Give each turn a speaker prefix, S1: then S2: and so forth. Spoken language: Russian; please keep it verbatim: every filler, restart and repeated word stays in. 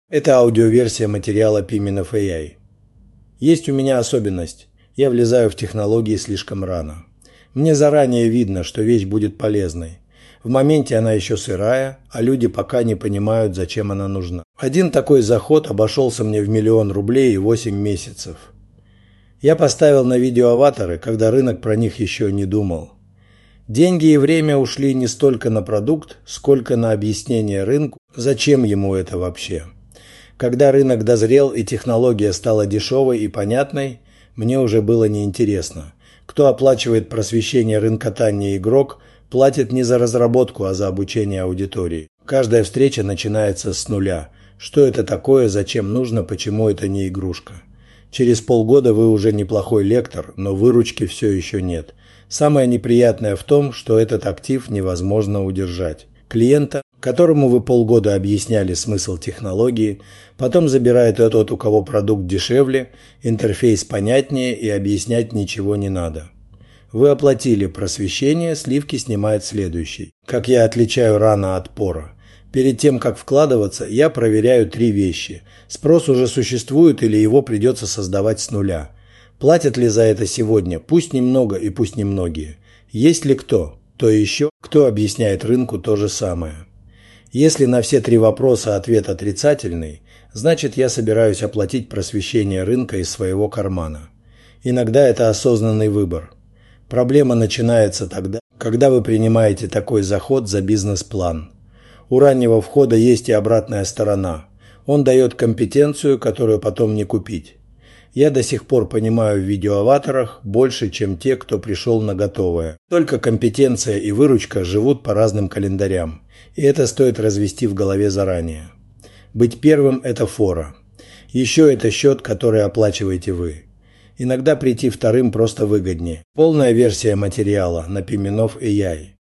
S1: Это аудиоверсия материала Piminov эй ай. Есть у меня особенность. Я влезаю в технологии слишком рано. Мне заранее видно, что вещь будет полезной. В моменте она еще сырая, а люди пока не понимают, зачем она нужна. Один такой заход обошелся мне в миллион рублей и восемь месяцев. Я поставил на видео аватары, когда рынок про них еще не думал. Деньги и время ушли не столько на продукт, сколько на объяснение рынку, зачем ему это вообще. Когда рынок дозрел и технология стала дешевой и понятной, мне уже было неинтересно. Кто оплачивает просвещение рынкотания игрок, платит не за разработку, а за обучение аудитории. Каждая встреча начинается с нуля. Что это такое, зачем нужно, почему это не игрушка. Через полгода вы уже неплохой лектор, но выручки все еще нет. Самое неприятное в том, что этот актив невозможно удержать. Клиента, которому вы полгода объясняли смысл технологии, потом забирает тот, у кого продукт дешевле, интерфейс понятнее и объяснять ничего не надо. Вы оплатили просвещение, сливки снимает следующий. Как я отличаю рано от пора? Перед тем, как вкладываться, я проверяю три вещи. Спрос уже существует или его придется создавать с нуля? Платят ли за это сегодня? Пусть немного и пусть немногие. Есть ли кто? То еще, кто объясняет рынку то же самое. Если на все три вопроса ответ отрицательный, значит я собираюсь оплатить просвещение рынка из своего кармана. Иногда это осознанный выбор. Проблема начинается тогда, когда вы принимаете такой заход за бизнес-план. У раннего входа есть и обратная сторона. Он дает компетенцию, которую потом не купить. Я до сих пор понимаю в видеоаватарах больше, чем те, кто пришел на готовое. Только компетенция и выручка живут по разным календарям, и это стоит развести в голове заранее. Быть первым – это фора. Еще это счет, который оплачиваете вы. Иногда прийти вторым просто выгоднее. Полная версия материала на Piminov эй ай.